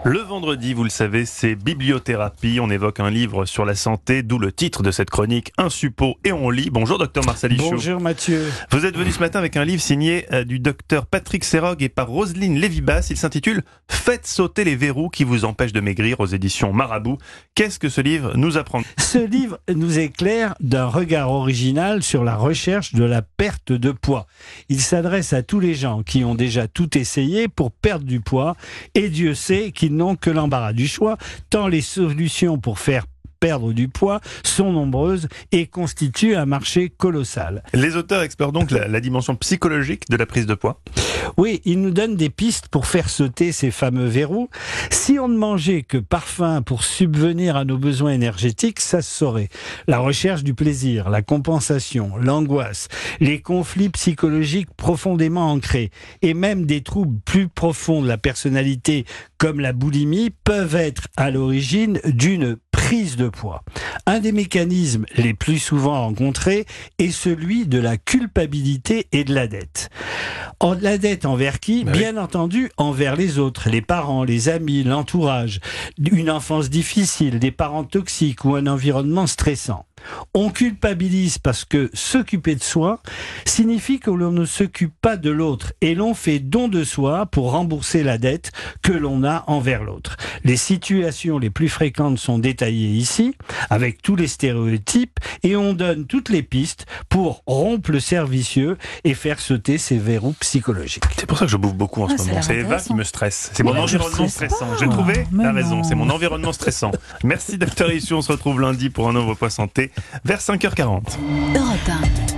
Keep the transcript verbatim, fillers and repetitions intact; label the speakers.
Speaker 1: Le vendredi, vous le savez, c'est bibliothérapie. On évoque un livre sur la santé, d'où le titre de cette chronique, Un suppôt et on lit. Bonjour docteur Marcel Ichou.
Speaker 2: Bonjour Mathieu.
Speaker 1: Vous êtes venu ce matin avec un livre signé euh, du docteur Patrick Serrogue et par Roselyne Lévy-Basse. Il s'intitule « Faites sauter les verrous qui vous empêchent de maigrir » aux éditions Marabout. Qu'est-ce que ce livre nous apprend?
Speaker 2: Ce livre nous éclaire d'un regard original sur la recherche de la perte de poids. Il s'adresse à tous les gens qui ont déjà tout essayé pour perdre du poids et Dieu sait qu'ils n'ont que l'embarras du choix, tant les solutions pour faire perdre du poids sont nombreuses et constituent un marché colossal.
Speaker 1: Les auteurs explorent donc la, la dimension psychologique de la prise de poids.
Speaker 2: Oui, ils nous donnent des pistes pour faire sauter ces fameux verrous. Si on ne mangeait que parfum pour subvenir à nos besoins énergétiques, ça se saurait. La recherche du plaisir, la compensation, l'angoisse, les conflits psychologiques profondément ancrés et même des troubles plus profonds de la personnalité comme la boulimie peuvent être à l'origine d'une prise de poids. Un des mécanismes les plus souvent rencontrés est celui de la culpabilité et de la dette. En, la dette envers qui? Bien entendu, envers les autres, les parents, les amis, l'entourage, une enfance difficile, des parents toxiques ou un environnement stressant. On culpabilise parce que s'occuper de soi signifie que l'on ne s'occupe pas de l'autre et l'on fait don de soi pour rembourser la dette que l'on a envers l'autre. Les situations les plus fréquentes sont détaillées ici, avec tous les stéréotypes, et on donne toutes les pistes pour rompre le cercle vicieux et faire sauter ces verrous psychologiques.
Speaker 1: C'est pour ça que je bouffe beaucoup en
Speaker 3: Ah,
Speaker 1: ce moment. C'est Eva qui me stresse. C'est mon
Speaker 3: Ouais,
Speaker 1: environnement stressant. J'ai trouvé
Speaker 3: Mais
Speaker 1: la raison.
Speaker 3: non.
Speaker 1: C'est mon environnement stressant. Merci docteur Ichou. On se retrouve lundi pour un nouveau Point Santé vers cinq heures quarante.
Speaker 3: Europe un.